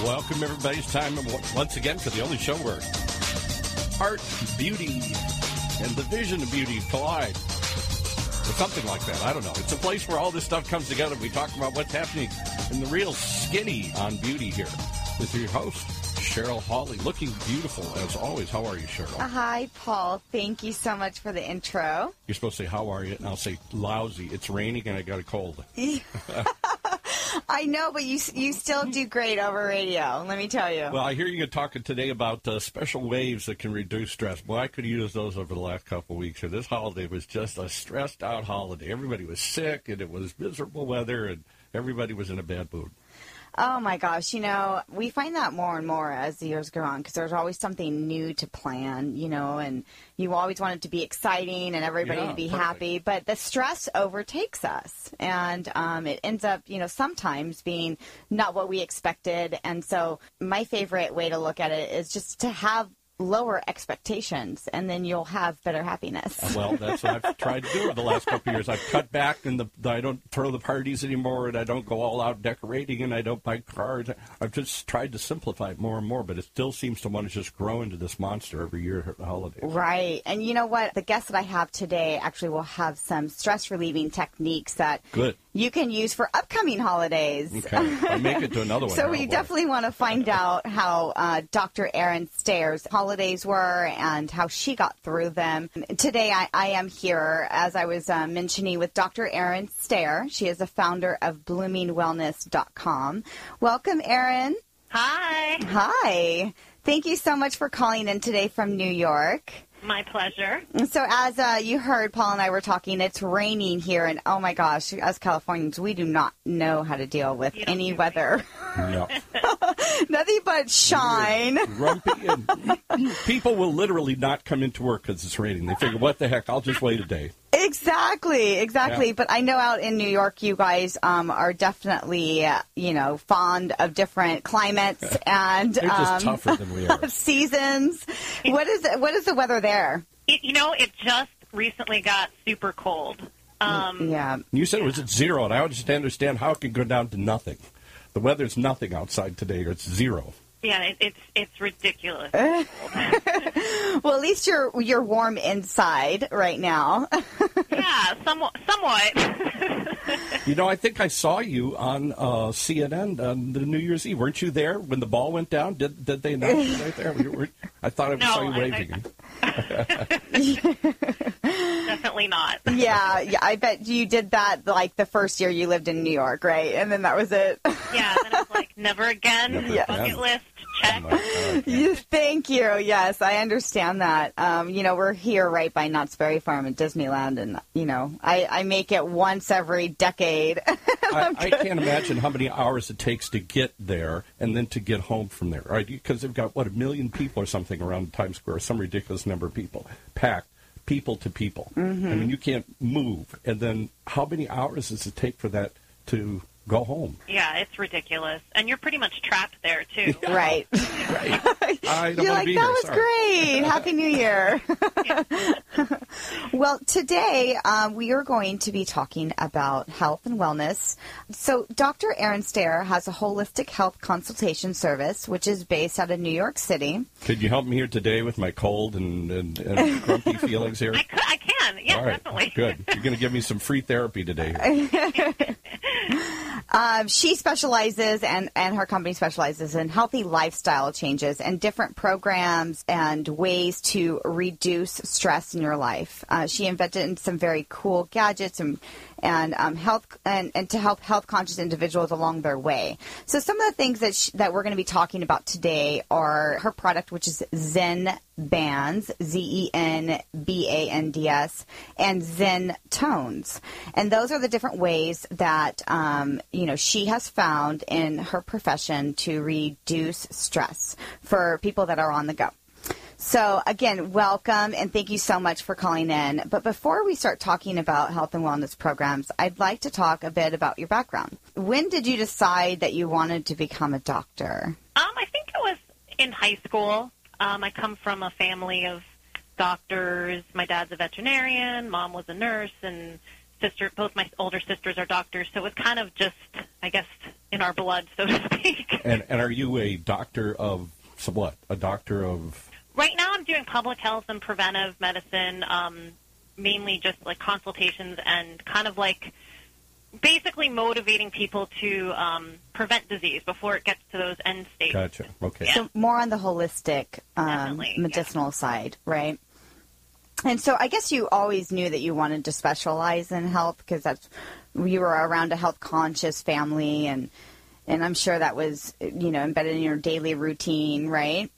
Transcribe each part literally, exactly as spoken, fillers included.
Welcome, everybody. It's time once again for the only show where art, beauty, and the vision of beauty collide. Or something like that. I don't know. It's a place where all this stuff comes together. We talk about what's happening in the real skinny on beauty here with your host, Cheryl Hawley, looking beautiful as always. How are you, Cheryl? Uh, hi, Paul. Thank you so much for the intro. You're supposed to say, how are you? And I'll say, lousy. It's raining and I got a cold. I know, but you you still do great over radio, let me tell you. Well, I hear you're talking today about uh, special waves that can reduce stress. Boy, I could use those over the last couple of weeks. This holiday was just a stressed-out holiday. Everybody was sick, and it was miserable weather, and everybody was in a bad mood. Oh, my gosh. You know, we find that more and more as the years go on because there's always something new to plan, you know, and you always want it to be exciting and everybody Yeah, to be perfect. happy. But the stress overtakes us, and um, it ends up, you know, sometimes being not what we expected. And so my favorite way to look at it is just to have lower expectations, and then you'll have better happiness. Well, that's what I've tried to do over the last couple of years. I've cut back, and the, I don't throw the parties anymore, and I don't go all out decorating, and I don't buy cars. I've just tried to simplify it more and more, but it still seems to want to just grow into this monster every year at the holidays. Right. And you know what? The guest that I have today actually will have some stress-relieving techniques that Good. you can use for upcoming holidays. Okay. I'll make it to another one. So Oh, we boy. definitely want to find out how uh, Doctor Erin Stairs' holidays were and how she got through them. Today I, I am here, as I was uh, mentioning, with Doctor Erin Stair. She is the founder of blooming wellness dot com. Welcome, Erin. Hi. Hi. Thank you so much for calling in today from New York. My pleasure. So as uh, you heard, Paul and I were talking, it's raining here, and oh my gosh, as Californians, we do not know how to deal with You don't any do weather. No. Nothing but shine. Grumpy, and people will literally not come into work because it's raining. They figure, what the heck, I'll just wait a day. Exactly, exactly. Yeah. But I know out in New York, you guys um, are definitely, uh, you know, fond of different climates and They're just um, tougher than we are. seasons. What is what is the weather there? It, you know, it just recently got super cold. Um, Yeah. You said it was at zero, and I just understand how it can go down to nothing. The weather's nothing outside today, or it's zero. yeah, it, it's it's ridiculous. Well, at least you're you're warm inside right now. yeah, somewhat. somewhat. You know, I think I saw you on uh, C N N on the New Year's Eve. Weren't you there when the ball went down? Did did they announce you right there? You were, I thought I No, saw you I- waving. Definitely not. Yeah, yeah. I bet you did that like the first year you lived in New York, right? And then that was it. Yeah, then it was like, never again. Never Yeah. Bucket again. list, check. Oh, my God. You- Thank you. Yes, I understand that. Um, you know, we're here right by Knott's Berry Farm at Disneyland, and, you know, I, I make it once every decade. I, I can't imagine how many hours it takes to get there and then to get home from there, right? Because they've got, what, a million people or something around Times Square, some ridiculous number of people, packed, people to people. Mm-hmm. I mean, you can't move. And then how many hours does it take for that to go home? Yeah, it's ridiculous. And you're pretty much trapped there, too. Right. Right. I don't You're want like, to be that here. was Sorry. great. Happy New Year. Well, today um, we are going to be talking about health and wellness. So Doctor Erin Stair has a holistic health consultation service, which is based out of New York City. Could you help me here today with my cold and, and, and grumpy feelings here? I, could, I can. Yeah, All right, definitely. good. You're going to give me some free therapy today. Um, she specializes, and, and her company specializes in healthy lifestyle changes and different programs and ways to reduce stress in your life. Uh, she invented some very cool gadgets and and um, health and, and to help health conscious individuals along their way. So some of the things that sh- that we're going to be talking about today are her product, which is Zen Bands, Z E N B A N D S, and Zen Tones. And those are the different ways that, um, you know, she has found in her profession to reduce stress for people that are on the go. So, again, welcome, and thank you so much for calling in. But before we start talking about health and wellness programs, I'd like to talk a bit about your background. When did you decide that you wanted to become a doctor? Um, I think it was in high school. Um, I come from a family of doctors. My dad's a veterinarian, mom was a nurse, and sister. Both my older sisters are doctors. So it was kind of just, I guess, in our blood, so to speak. And, and are you a doctor of some what? A doctor of? Right now I'm doing public health and preventive medicine, um, mainly just like consultations and kind of like basically motivating people to um, prevent disease before it gets to those end states. Gotcha. Okay. Yeah. So more on the holistic um, Definitely, medicinal yeah. side, right? And so I guess you always knew that you wanted to specialize in health because that's you were around a health conscious family, and and I'm sure that was, you know, embedded in your daily routine, right?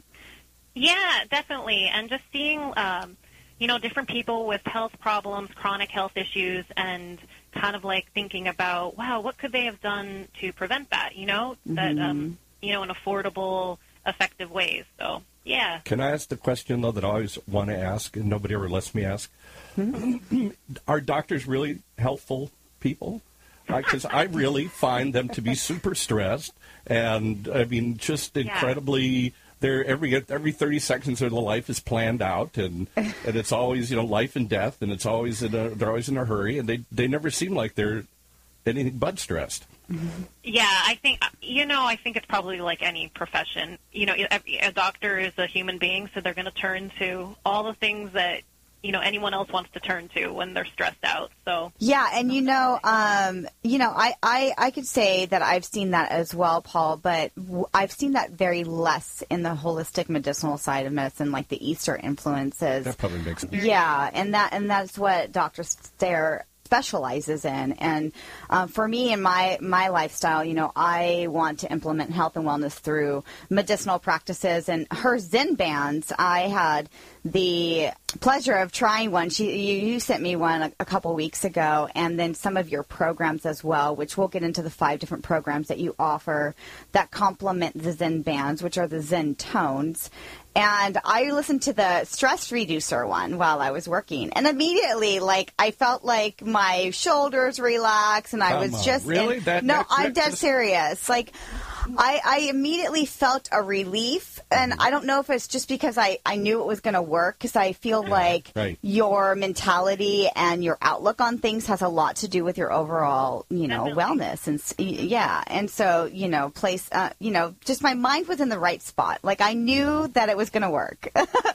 Yeah, definitely. And just seeing, um, you know, different people with health problems, chronic health issues, and kind of like thinking about, wow, what could they have done to prevent that, you know, mm-hmm. that, um, you know, in affordable, effective ways. So, yeah. Can I ask the question, though, that I always want to ask and nobody ever lets me ask? Mm-hmm. Are doctors really healthful people? Because I really find them to be super stressed and, I mean, just incredibly... Yeah. They're every every thirty seconds of their life is planned out, and, and it's always, you know, life and death, and it's always in a, they're always in a hurry, and they they never seem like they're anything but stressed. Yeah, I think, you know, I think it's probably like any profession. You know, a doctor is a human being, so they're going to turn to all the things that, you know, anyone else wants to turn to when they're stressed out. So yeah, and you know, um, you know, I, I, I could say that I've seen that as well, Paul, but w- I've seen that very less in the holistic medicinal side of medicine, like the Eastern influences. That probably makes sense. Yeah, and that and that's what Doctor Stair specializes in. And um, for me and my, my lifestyle, you know, I want to implement health and wellness through medicinal practices. And her Zen bands, I had the pleasure of trying one. She, you, you sent me one a, a couple weeks ago, and then some of your programs as well, which we'll get into the five different programs that you offer that complement the Zen bands, which are the Zen tones. And I listened to the stress reducer one while I was working, and immediately, like, I felt like my shoulders relaxed, and I Come was on. just really in, that. No, that, I'm that dead just... serious. Like, I, I immediately felt a relief, and I don't know if it's just because I, I knew it was going to work, because I feel like right. your mentality and your outlook on things has a lot to do with your overall, you know, Definitely. wellness, and yeah, and so, you know, place, uh, you know, just my mind was in the right spot. Like, I knew that it was going to work.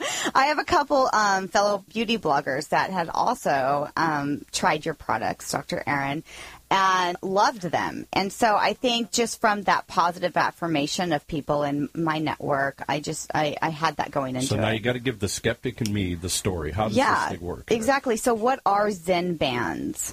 I have a couple um, fellow beauty bloggers that had also um, tried your products, Doctor Erin, and loved them. And so I think just from that positive affirmation of people in my network, I just, I, I had that going into it. So now it. you got to give the skeptic and me the story. How does yeah, this thing work? Exactly. So what are Zen bands?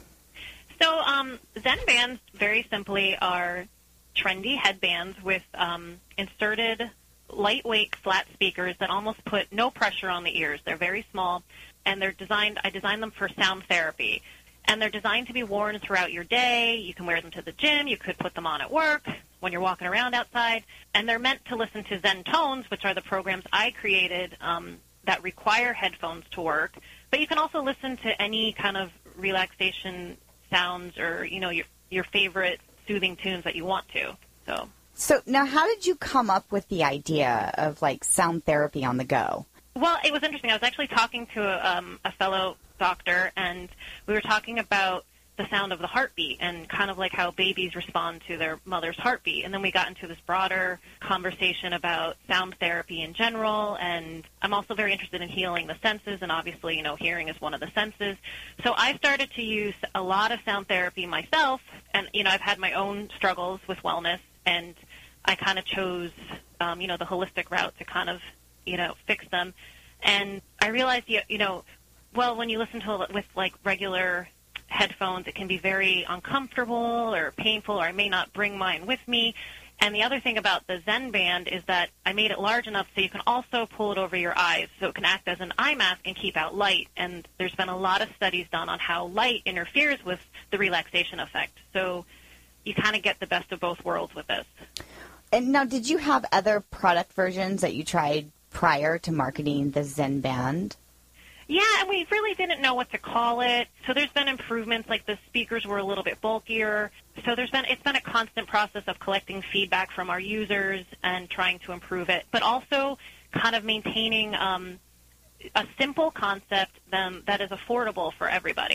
So um, Zen bands, very simply, are trendy headbands with um, inserted lightweight flat speakers that almost put no pressure on the ears. They're very small, and they're designed, I designed them for sound therapy. And they're designed to be worn throughout your day. You can wear them to the gym. You could put them on at work when you're walking around outside. And they're meant to listen to Zen tones, which are the programs I created um, that require headphones to work. But you can also listen to any kind of relaxation sounds or, you know, your your favorite soothing tunes that you want to. So, so now how did you come up with the idea of, like, sound therapy on the go? Well, it was interesting. I was actually talking to a, um, a fellow doctor, and we were talking about the sound of the heartbeat and kind of like how babies respond to their mother's heartbeat. And then we got into this broader conversation about sound therapy in general, and I'm also very interested in healing the senses, and obviously, you know, hearing is one of the senses. So I started to use a lot of sound therapy myself, and, you know, I've had my own struggles with wellness, and I kind of chose, um, you know, the holistic route to kind of, you know, fix them. And I realized, you, you know, well, when you listen to with, like, regular headphones, it can be very uncomfortable or painful, or I may not bring mine with me. And the other thing about the Zen band is that I made it large enough so you can also pull it over your eyes, so it can act as an eye mask and keep out light. And there's been a lot of studies done on how light interferes with the relaxation effect. So you kind of get the best of both worlds with this. And now, did you have other product versions that you tried prior to marketing the Zen band? Yeah, and we really didn't know what to call it. So there's been improvements, like the speakers were a little bit bulkier. So there's been it's been a constant process of collecting feedback from our users and trying to improve it, but also kind of maintaining um, a simple concept um, that is affordable for everybody.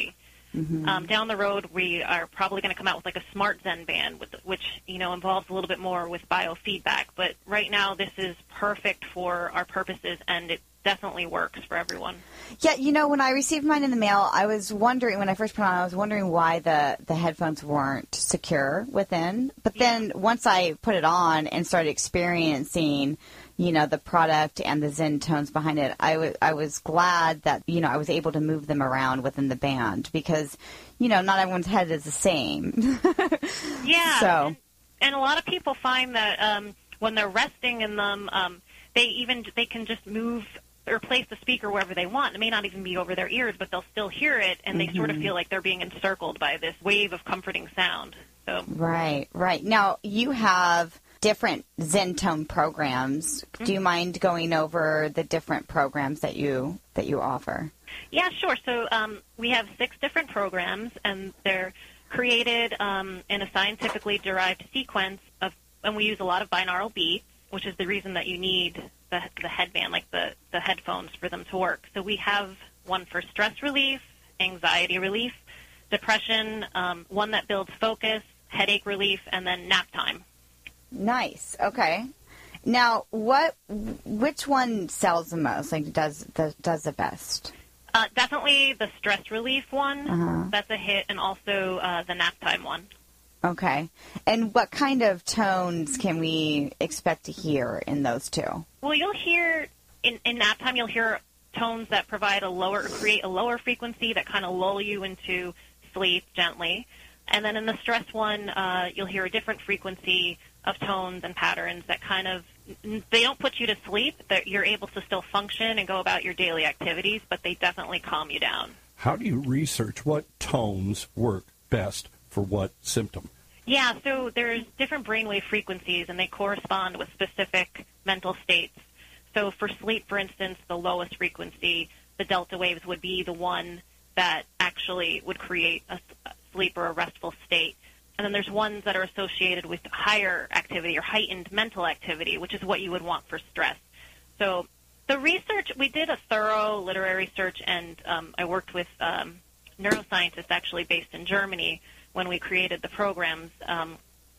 Mm-hmm. Um, down the road, we are probably going to come out with like a smart Zen band, with, which, you know, involves a little bit more with biofeedback. But right now, this is perfect for our purposes, and it definitely works for everyone. Yeah, you know, when I received mine in the mail, I was wondering, when I first put it on, I was wondering why the, the headphones weren't secure within. But then yeah. once I put it on and started experiencing, you know, the product and the Zen tones behind it, I, w- I was glad that, you know, I was able to move them around within the band because, you know, not everyone's head is the same. yeah. So. And, and a lot of people find that um, when they're resting in them, um, they even, they can just move or place the speaker wherever they want. It may not even be over their ears, but they'll still hear it, and they mm-hmm. sort of feel like they're being encircled by this wave of comforting sound. So. Right, right. Now, you have different Zen tone programs. Mm-hmm. Do you mind going over the different programs that you that you offer? Yeah, sure. So um, we have six different programs, and they're created um, in a scientifically derived sequence of, and we use a lot of binaural beats, which is the reason that you need the, the headband, like the, the headphones, for them to work. So we have one for stress relief, anxiety relief, depression, um, one that builds focus, headache relief, and then nap time. Nice. Okay. Now, what? Which one sells the most? Like, does the does the best? Uh, definitely the stress relief one. Uh-huh. That's a hit, and also uh, the nap time one. Okay. And what kind of tones can we expect to hear in those two? Well, you'll hear, in, in nap time, you'll hear tones that provide a lower, create a lower frequency that kind of lull you into sleep gently. And then in the stress one, uh, you'll hear a different frequency of tones and patterns that kind of, they don't put you to sleep, that you're able to still function and go about your daily activities, but they definitely calm you down. How do you research what tones work best for what symptom? Yeah, so there's different brainwave frequencies, and they correspond with specific mental states. So for sleep, for instance, the lowest frequency, the delta waves, would be the one that actually would create a sleep or a restful state. And then there's ones that are associated with higher activity or heightened mental activity, which is what you would want for stress. So the research, we did a thorough literary search, and um, I worked with um, neuroscientists actually based in Germany when we created the programs. Um,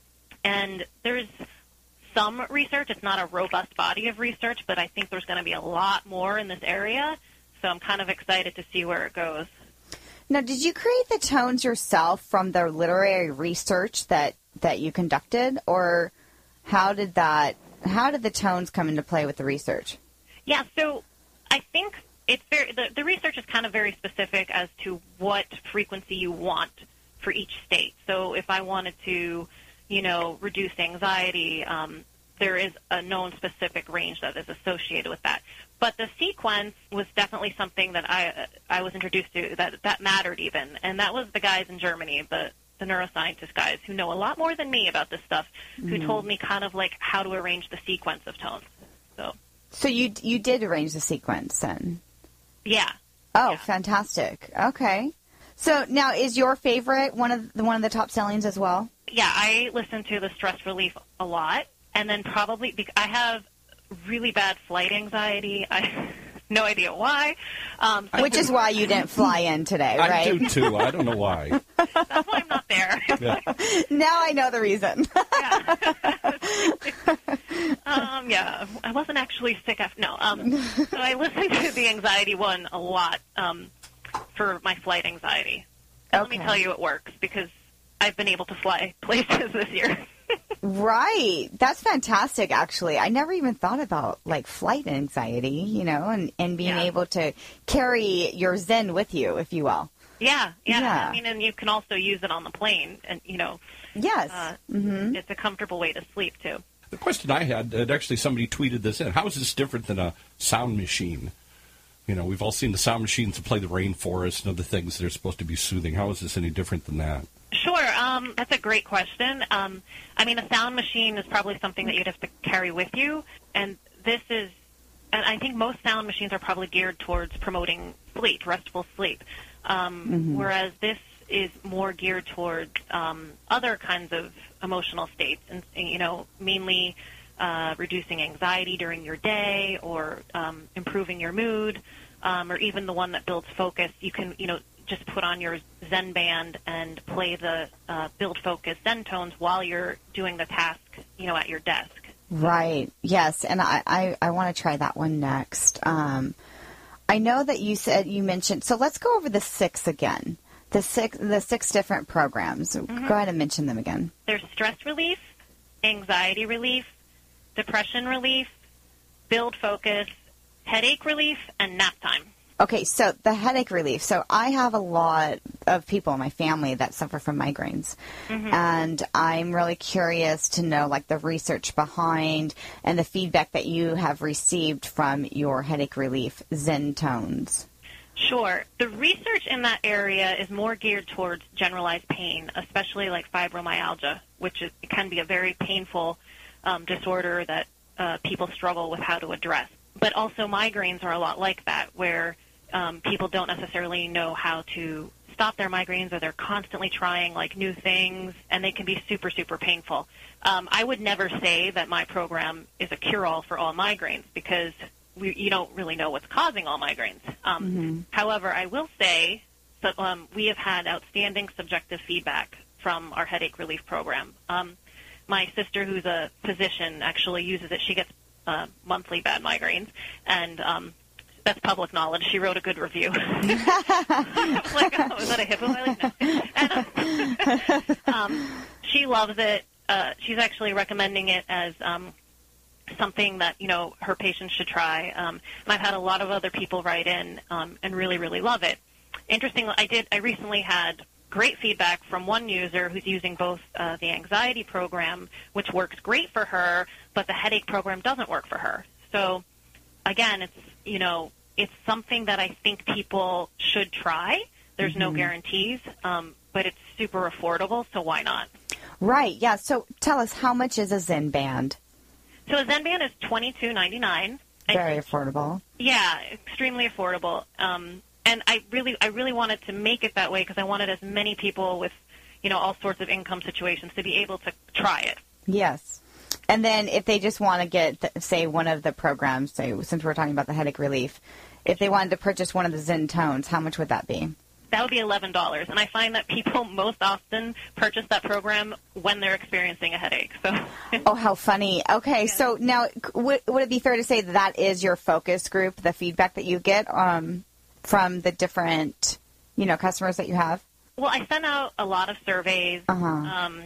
and there's some research. It's not a robust body of research, but I think there's going to be a lot more in this area. So I'm kind of excited to see where it goes. Now, did you create the tones yourself from the literary research that, that you conducted, or how did that how did the tones come into play with the research? Yeah, so I think it's very the, the research is kind of very specific as to what frequency you want for each state. So if I wanted to, you know, reduce anxiety, um, there is a known specific range that is associated with that. But the sequence was definitely something that I I was introduced to that that mattered even, and that was the guys in Germany, the the neuroscientist guys who know a lot more than me about this stuff, who mm-hmm. told me kind of like how to arrange the sequence of tones. So, so you you did arrange the sequence then? Yeah. Oh, yeah. Fantastic. Okay. So now, is your favorite one of the one of the top sellings as well? Yeah, I listen to the stress relief a lot, and then probably because I have really bad flight anxiety. I have no idea why. Um, so Which is why you didn't fly in today, right? I do too. I don't know why. That's why I'm not there. Yeah. Now I know the reason. yeah. um, yeah, I wasn't actually sick. After, no. Um, so I listen to the anxiety one a lot um, for my flight anxiety. And okay. Let me tell you, it works because I've been able to fly places this year. Right. That's fantastic, actually. I never even thought about, like, flight anxiety, you know, and, and being yeah. able to carry your Zen with you, if you will. Yeah, yeah, yeah. I mean, and you can also use it on the plane, and, you know. Yes. Uh, mm-hmm. It's a comfortable way to sleep, too. The question I had, and actually somebody tweeted this in, how is this different than a sound machine? You know, we've all seen the sound machines that play the rainforest and other things that are supposed to be soothing. How is this any different than that? Sure. Um, that's a great question. Um, I mean, a sound machine is probably something that you'd have to carry with you, and this is, and I think most sound machines are probably geared towards promoting sleep, restful sleep, um, mm-hmm. whereas this is more geared towards um, other kinds of emotional states, and, you know, mainly uh, reducing anxiety during your day or um, improving your mood, um, or even the one that builds focus. You can, you know, just put on your Zen band and play the uh, Build Focus Zen tones while you're doing the task, you know, at your desk. Right. Yes. And I, I, I want to try that one next. Um, I know that you said you mentioned, so let's go over the six again. The six, the six different programs. Mm-hmm. Go ahead and mention them again. There's stress relief, anxiety relief, depression relief, build focus, headache relief, and nap time. Okay, so the headache relief. So I have a lot of people in my family that suffer from migraines. Mm-hmm. And I'm really curious to know, like, the research behind and the feedback that you have received from your headache relief Zen tones. Sure. The research in that area is more geared towards generalized pain, especially like fibromyalgia, which is, can be a very painful um, disorder that uh, people struggle with how to address. But also migraines are a lot like that, where um, people don't necessarily know how to stop their migraines, or they're constantly trying like new things, and they can be super, super painful. Um, I would never say that my program is a cure-all for all migraines, because we, you don't really know what's causing all migraines. Um, mm-hmm. However, I will say that um, we have had outstanding subjective feedback from our headache relief program. Um, my sister, who's a physician, actually uses it. She gets uh, monthly bad migraines, and um, that's public knowledge. She wrote a good review. I was like, oh, is that a HIPAA violation? And, um, she loves it. Uh, she's actually recommending it as um, something that, you know, her patients should try. Um, and I've had a lot of other people write in um, and really, really love it. Interestingly, I did. I recently had great feedback from one user who's using both uh, the anxiety program, which works great for her, but the headache program doesn't work for her. So, again, it's, you know, it's something that I think people should try. There's mm-hmm. no guarantees, um, but it's super affordable, so why not? Right, yeah. So tell us, how much is a Zen band? So a Zen band is twenty-two ninety-nine. Very I, affordable. Yeah, extremely affordable. Um, and I really, I really wanted to make it that way because I wanted as many people with, you know, all sorts of income situations to be able to try it. Yes. And then if they just want to get, say, one of the programs, say, since we're talking about the headache relief, if they wanted to purchase one of the Zen tones, how much would that be? That would be eleven dollars. And I find that people most often purchase that program when they're experiencing a headache. So. Oh, how funny. Okay, yeah. So now would, would it be fair to say that that is your focus group, the feedback that you get um, from the different, you know, customers that you have? Well, I sent out a lot of surveys, uh-huh. um,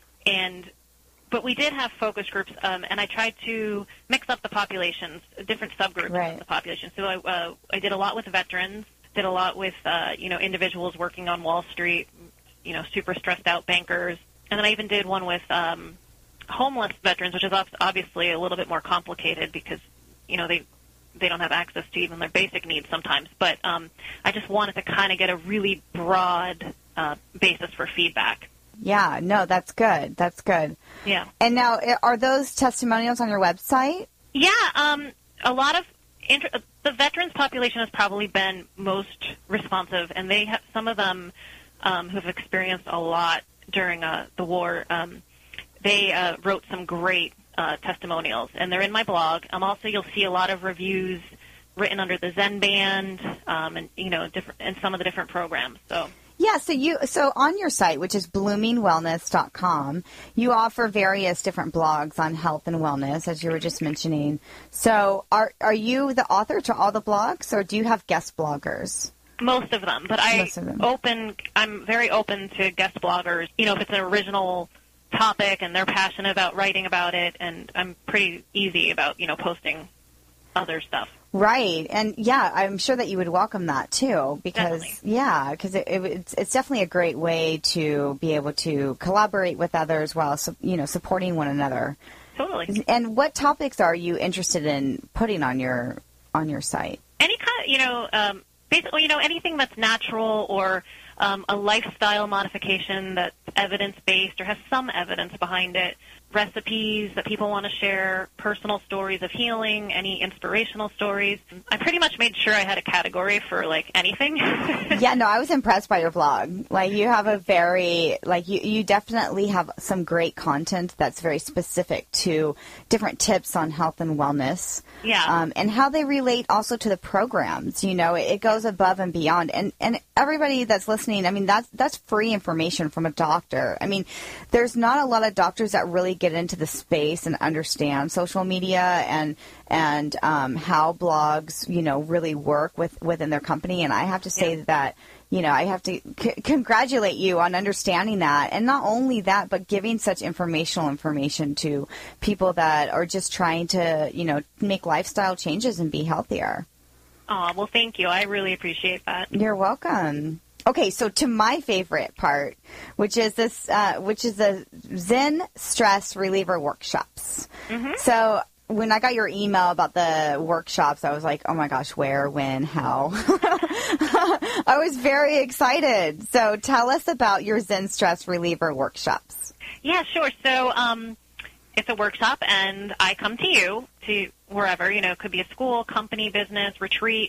and but we did have focus groups, um, and I tried to mix up the populations, different subgroups right. of the population. So I, uh, I did a lot with veterans, did a lot with, uh, you know, individuals working on Wall Street, you know, super stressed out bankers. And then I even did one with um, homeless veterans, which is obviously a little bit more complicated because, you know, they they don't have access to even their basic needs sometimes. But um, I just wanted to kind of get a really broad uh, basis for feedback. Yeah, no, that's good. That's good. Yeah. And now, are those testimonials on your website? Yeah, um, a lot of inter- the veterans population has probably been most responsive, and they have some of them um, who have experienced a lot during uh, the war. Um, they uh, wrote some great uh, testimonials, and they're in my blog. Um, also, you'll see a lot of reviews written under the Zen band, um, and you know, different and some of the different programs. So. Yeah, so you so on your site, which is blooming wellness dot com, you offer various different blogs on health and wellness, as you were just mentioning. So are are you the author to all the blogs, or do you have guest bloggers? Most of them, but I them. open. I'm very open to guest bloggers. You know, if it's an original topic and they're passionate about writing about it, and I'm pretty easy about, you know, posting other stuff. Right. And, yeah, I'm sure that you would welcome that, too, because, definitely. yeah, because it, it, it's, it's definitely a great way to be able to collaborate with others while, you know, supporting one another. Totally. And what topics are you interested in putting on your on your site? Any kind of, you know, um, basically, you know, anything that's natural or um, a lifestyle modification that's evidence-based or has some evidence behind it, recipes that people want to share, personal stories of healing, any inspirational stories. I pretty much made sure I had a category for, like, anything. Yeah, no, I was impressed by your vlog. Like, you have a very, like, you, you definitely have some great content that's very specific to different tips on health and wellness. Yeah. Um, and how they relate also to the programs. You know, it, it goes above and beyond. And, and everybody that's listening, I mean, that's, that's free information from a doctor. I mean, there's not a lot of doctors that really get into the space and understand social media and and um, how blogs, you know, really work with within their company. And I have to say yeah. that, you know, I have to c- congratulate you on understanding that. And not only that, but giving such informational information to people that are just trying to, you know, make lifestyle changes and be healthier. Oh, well, thank you. I really appreciate that. You're welcome. Okay, so to my favorite part, which is this, uh, which is the Zen Stress Reliever Workshops. Mm-hmm. So when I got your email about the workshops, I was like, oh my gosh, where, when, how? I was very excited. So tell us about your Zen Stress Reliever Workshops. Yeah, sure. So um, it's a workshop, and I come to you, to wherever, you know, it could be a school, company, business, retreat,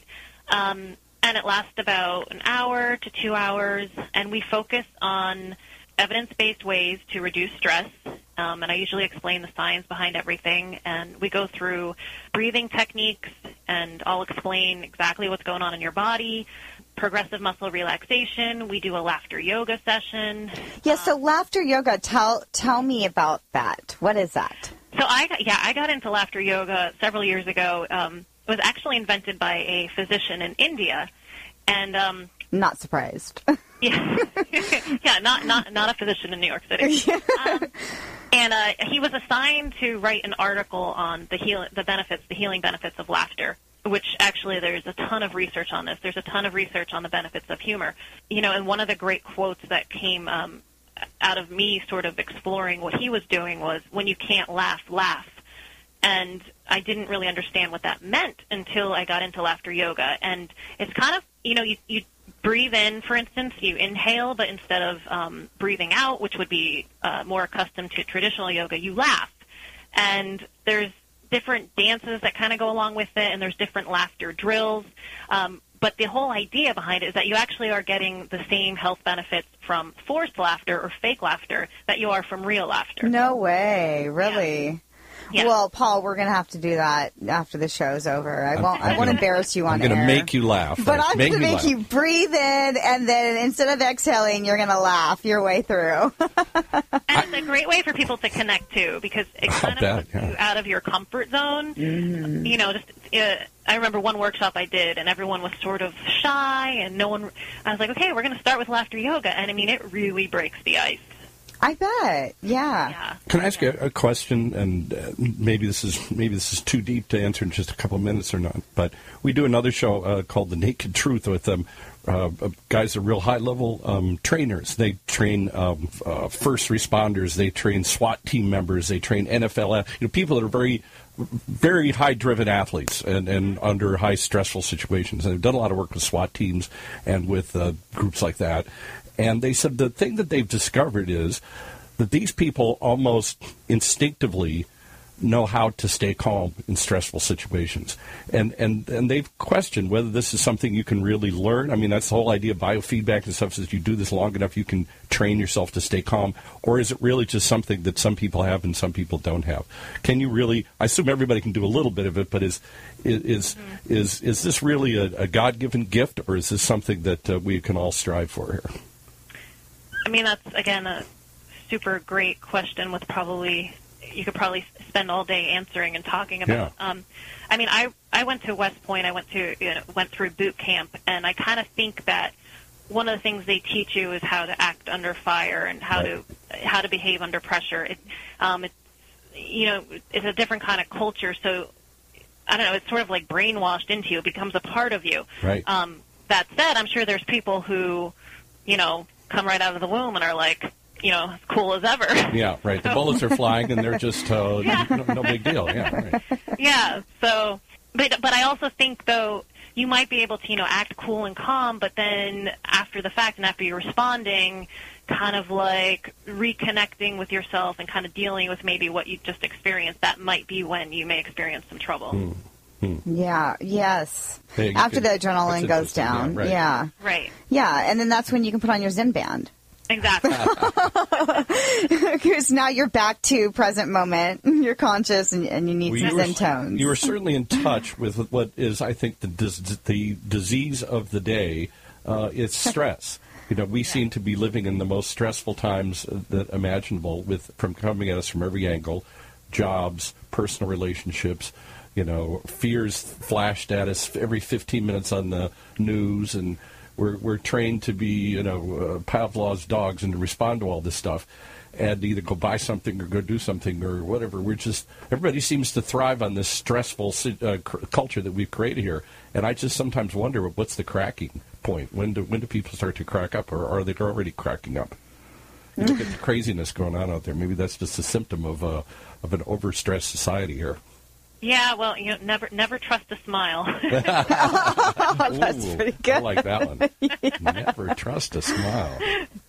um and it lasts about an hour to two hours, and we focus on evidence-based ways to reduce stress, um, and I usually explain the science behind everything, and we go through breathing techniques, and I'll explain exactly what's going on in your body, progressive muscle relaxation. We do a laughter yoga session. Yeah, so um, laughter yoga, tell tell me about that. What is that? So I got, yeah, I got into laughter yoga several years ago. Um, It was actually invented by a physician in India, and um, not surprised. yeah, yeah, not not not a physician in New York City. um, and uh, he was assigned to write an article on the heal the benefits, the healing benefits of laughter. Which actually, there's a ton of research on this. There's a ton of research on the benefits of humor. You know, and one of the great quotes that came um, out of me, sort of exploring what he was doing, was, "When you can't laugh, laugh." And I didn't really understand what that meant until I got into laughter yoga. And it's kind of, you know, you, you breathe in, for instance, you inhale, but instead of um, breathing out, which would be uh, more accustomed to traditional yoga, you laugh. And there's different dances that kind of go along with it, and there's different laughter drills. Um, but the whole idea behind it is that you actually are getting the same health benefits from forced laughter or fake laughter that you are from real laughter. No way, really? Yeah. Yeah. Well, Paul, we're going to have to do that after the show's over. I won't I won't embarrass you on air. I'm going air. to make you laugh. But I'm going to make you, you breathe in, and then instead of exhaling, you're going to laugh your way through. And it's a great way for people to connect, too, because it kind I'll of bet, puts yeah. you out of your comfort zone. Mm-hmm. You know, just uh, I remember one workshop I did, and everyone was sort of shy, and no one – I was like, okay, we're going to start with laughter yoga. And, I mean, it really breaks the ice. I bet, yeah. yeah. Can I ask you a question? And uh, maybe this is maybe this is too deep to answer in just a couple of minutes or not. But we do another show uh, called The Naked Truth with them. Uh, guys are real high-level um, trainers. They train um, uh, first responders. They train SWAT team members. They train N F L, you know, people that are very, very high-driven athletes and, and under high stressful situations. And they've done a lot of work with SWAT teams and with uh, groups like that. And they said the thing that they've discovered is that these people almost instinctively know how to stay calm in stressful situations. And, and and they've questioned whether this is something you can really learn. I mean, that's the whole idea of biofeedback and stuff, is if you do this long enough, you can train yourself to stay calm. Or is it really just something that some people have and some people don't have? Can you really, I assume everybody can do a little bit of it, but is is is mm-hmm. is, is this really a, a God-given gift, or is this something that uh, we can all strive for here? I mean, that's, again, a super great question with probably, you could probably spend all day answering and talking about. Yeah. Um, I mean, I I went to West Point, I went to, you know, went through boot camp, and I kind of think that one of the things they teach you is how to act under fire and how right. to how to behave under pressure. It, um, it's, you know, it's a different kind of culture, so I don't know, it's sort of like brainwashed into you. It becomes a part of you. Right. Um, that said, I'm sure there's people who, you know, come right out of the womb and are like, you know, as cool as ever. Yeah, right. The bullets are flying and they're just uh, yeah. no, no big deal. Yeah, right. Yeah. So, but but I also think though, you might be able to, you know, act cool and calm, but then after the fact and after you're responding, kind of like reconnecting with yourself and kind of dealing with maybe what you just experienced, that might be when you may experience some trouble. Hmm. Hmm. Yeah, yes. Hey, After could, the adrenaline goes down. Yeah, right. yeah. Right. Yeah, and then that's when you can put on your Zen band. Exactly. Because now you're back to present moment. You're conscious and, and you need Well, some you were, Zen tones. You were certainly in touch with what is, I think, the dis- the disease of the day. Uh, it's stress. You know, we yeah. seem to be living in the most stressful times that imaginable, with from coming at us from every angle, jobs, personal relationships. You know, fears flashed at us every fifteen minutes on the news, and we're we're trained to be, you know, uh, Pavlov's dogs and to respond to all this stuff, and either go buy something or go do something or whatever. We're just everybody seems to thrive on this stressful uh, c- culture that we've created here, and I just sometimes wonder what's the cracking point. When do when do people start to crack up, or are they already cracking up? You look at the craziness going on out there. Maybe that's just a symptom of uh, of an overstressed society here. Yeah, well, you know, never never trust a smile. That's Ooh, pretty good. I like that one. Yeah. Never trust a smile.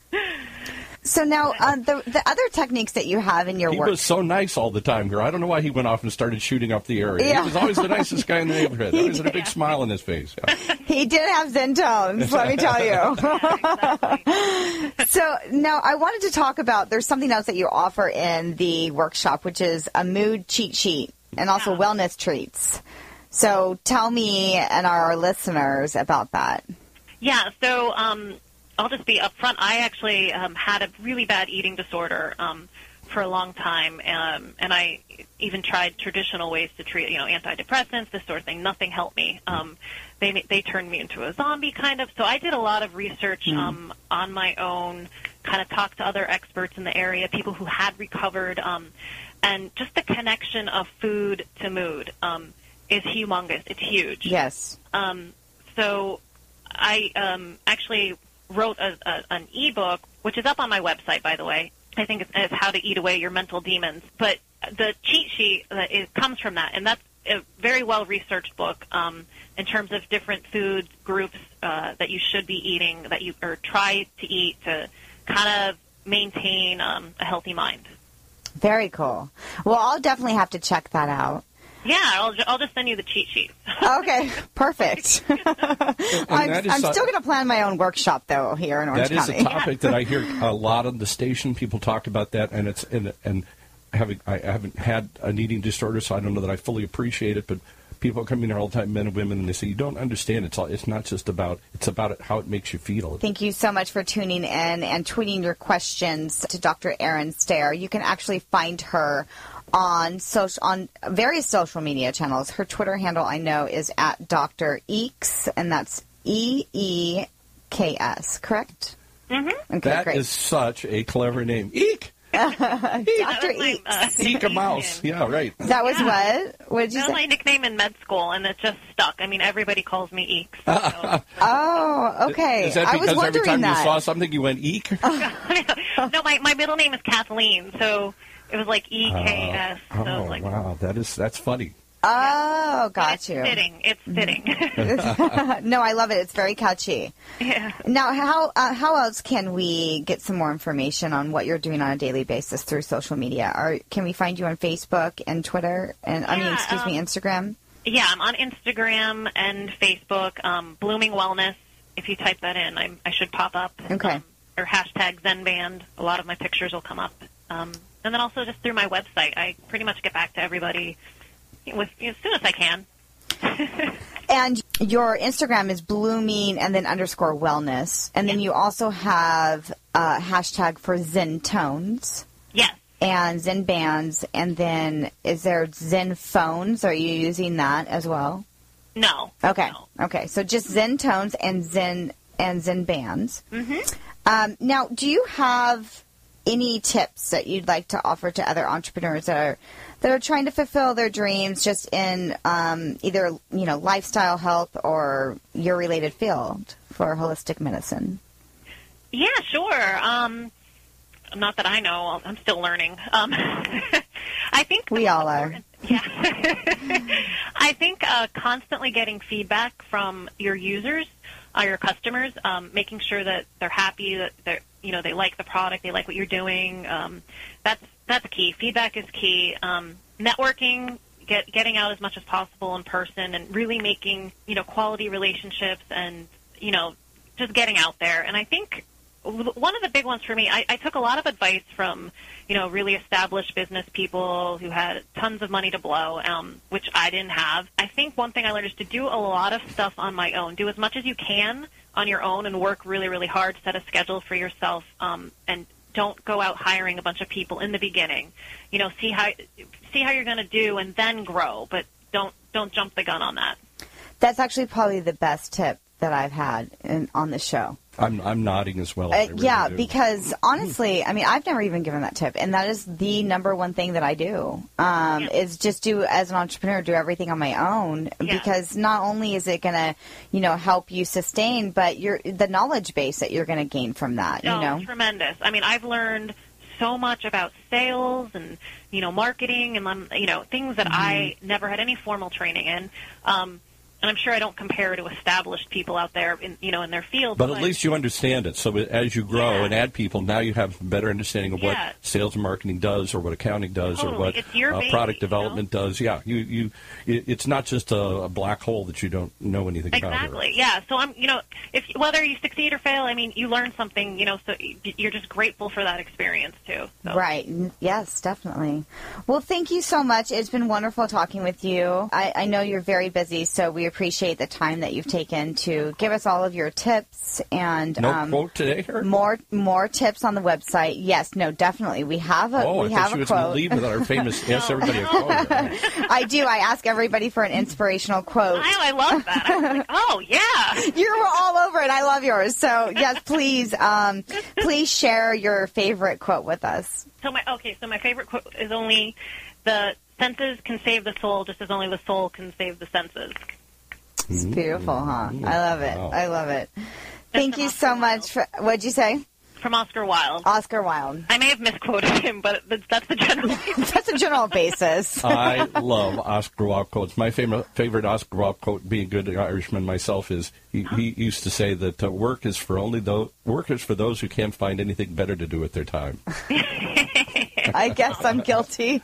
So now, uh, the the other techniques that you have in your He work. was so nice all the time here. I don't know why he went off and started shooting up the area. Yeah. He was always the nicest guy in the neighborhood. Always had a big smile on his face. Yeah. He did have Zen tones, let me tell you. Yeah, exactly. So now I wanted to talk about, there's something else that you offer in the workshop, which is a mood cheat sheet and also Yeah. wellness treats. So tell me and our listeners about that. Yeah, so um, I'll just be upfront. I actually um, had a really bad eating disorder um, for a long time, um, and I even tried traditional ways to treat, you know, antidepressants, this sort of thing. Nothing helped me. Um, they they turned me into a zombie, kind of. So I did a lot of research Mm. um, on my own, kind of talked to other experts in the area, people who had recovered, um, and just the connection of food to mood um, is humongous. It's huge. Yes. Um, so I um, actually wrote a, a, an ebook, which is up on my website, by the way. I think it's, it's How to Eat Away Your Mental Demons. But the cheat sheet that is, comes from that, and that's a very well-researched book um, in terms of different food groups uh, that you should be eating, that you or try to eat to kind of maintain um, a healthy mind. Very cool. Well, I'll definitely have to check that out. Yeah, I'll, I'll just send you the cheat sheet. Okay, perfect. I'm, that is I'm so- still going to plan my own workshop, though, here in Orange That is County. a topic that I hear a lot on the station. People talk about that, and it's and and having I haven't had an eating disorder, so I don't know that I fully appreciate it. But people come in here all the time, men and women, and they say you don't understand. It's all. It's not just about. It's about it, how it makes you feel. Thank you so much for tuning in and tweeting your questions to Doctor Erin Stair. You can actually find her on social on various social media channels. Her Twitter handle, I know, is at Doctor Eeks, and that's E E K S, correct? Mm-hmm. Okay, That great. is such a clever name. Eek! Doctor my, Eeks. uh, Eek a mouse. Yeah, right. That was Yeah. what? What did you That was say? my nickname in med school, and it just stuck. I mean, everybody calls me Eeks. So. Oh, okay. Is that I was because every wondering time that. you saw something, you went eek? No, my, my middle name is Kathleen, so it was like E K S. Oh, so like, wow. That is, that's funny. Oh, but got it's you. fitting. It's fitting. No, I love it. It's very catchy. Yeah. Now, how uh, how else can we get some more information on what you're doing on a daily basis through social media? Or can we find you on Facebook and Twitter and I mean, Yeah, excuse me, um, Instagram? Yeah, I'm on Instagram and Facebook, um, Blooming Wellness. If you type that in, I, I should pop up. Okay. Um, or hashtag ZenBand. A lot of my pictures will come up. Um, and then also just through my website. I pretty much get back to everybody with as soon as I can. And your Instagram is blooming and then underscore wellness. And then you also have a hashtag for Zen Tones Yes. and Zen Bands. And then is there Zen Phones? Are you using that as well? No. Okay. No. Okay. So just Zen Tones and Zen and Zen Bands. Mm-hmm. Um, now, do you have any tips that you'd like to offer to other entrepreneurs that are that are trying to fulfill their dreams, just in um, either you know lifestyle health or your related field for holistic medicine? Yeah, sure. Um, not that I know. I'm still learning. Um, I think the We most all are. important- Yeah. I think uh, constantly getting feedback from your users, uh, your customers, um, making sure that they're happy, that they're, you know, they like the product, they like what you're doing. Um, that's that's key. Feedback is key. Um, networking, get, getting out as much as possible in person, and really making, you know, quality relationships, and, you know, just getting out there. And I think one of the big ones for me, I, I took a lot of advice from, you know, really established business people who had tons of money to blow, um, which I didn't have. I think one thing I learned is to do a lot of stuff on my own. Do as much as you can on your own and work really, really hard. Set a schedule for yourself, um, and don't go out hiring a bunch of people in the beginning. You know, see how see how you're going to do and then grow, but don't don't jump the gun on that. That's actually probably the best tip that I've had in, on the show. I'm I'm nodding as well. Uh, really yeah, do. because honestly, I mean, I've never even given that tip, and that is the number one thing that I do. Um, Yeah. Is just do, as an entrepreneur, do everything on my own, Yeah. because not only is it going to, you know, help you sustain, but you're the knowledge base that you're going to gain from that. Oh, you know, tremendous. I mean, I've learned so much about sales and, you know, marketing and, um, you know, things that Mm-hmm. I never had any formal training in. Um, and I'm sure I don't compare to established people out there, in, you know, in their field. But at least you understand it. So as you grow Yeah. and add people, now you have a better understanding of Yeah. what sales and marketing does, or what accounting does, Totally. or what It's your uh, baby, product you know? development does. Yeah, you you. It, it's not just a, a black hole that you don't know anything about. Exactly. Yeah. So I'm, you know, if whether you succeed or fail, I mean, you learn something, you know, so you're just grateful for that experience too. So. right? N- Yes, definitely. Well, thank you so much. It's been wonderful talking with you. I, I know you're very busy, so we appreciate the time that you've taken to give us all of your tips and No um, quote today, Herb? more more tips on the website. Yes, no, definitely. We have a Oh, we I have thought you a was going to quote. leave with our famous. Ask everybody a quote. I do. I ask everybody for an inspirational quote. I, I love that. I was like, oh yeah. You were all over it. I love yours. So yes, please, um, please share your favorite quote with us. So my okay. So my favorite quote is only the senses can save the soul, just as only the soul can save the senses. It's beautiful, huh? I love it. Wow. I love it. Thank from you Oscar so Wilde. much for. What'd you say? From Oscar Wilde. Oscar Wilde. I may have misquoted him, but that's the general. That's a general basis. I love Oscar Wilde quotes. My favorite favorite Oscar Wilde quote, being a good Irishman myself, is he, he used to say that uh, work is for only those work is for those who can't find anything better to do with their time. I guess I'm guilty.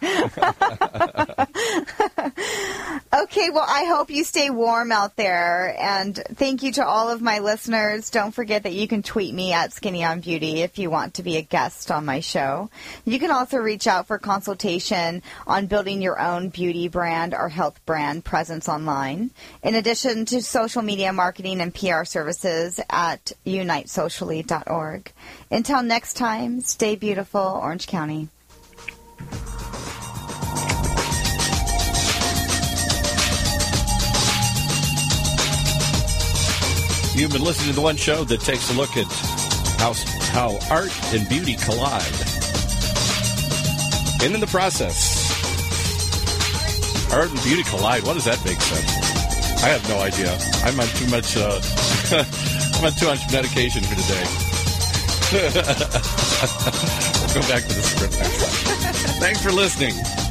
Okay, well, I hope you stay warm out there. And thank you to all of my listeners. Don't forget that you can tweet me at Skinny on Beauty if you want to be a guest on my show. You can also reach out for consultation on building your own beauty brand or health brand presence online, in addition to social media marketing and P R services at unite socially dot org. Until next time, stay beautiful, Orange County. You've been listening to the one show that takes a look at how, how art and beauty collide. And in the process, art and beauty collide. What does that make sense? I have no idea. I'm on too much, uh, I'm on too much medication for today. We'll go back to the script next time. Thanks for listening.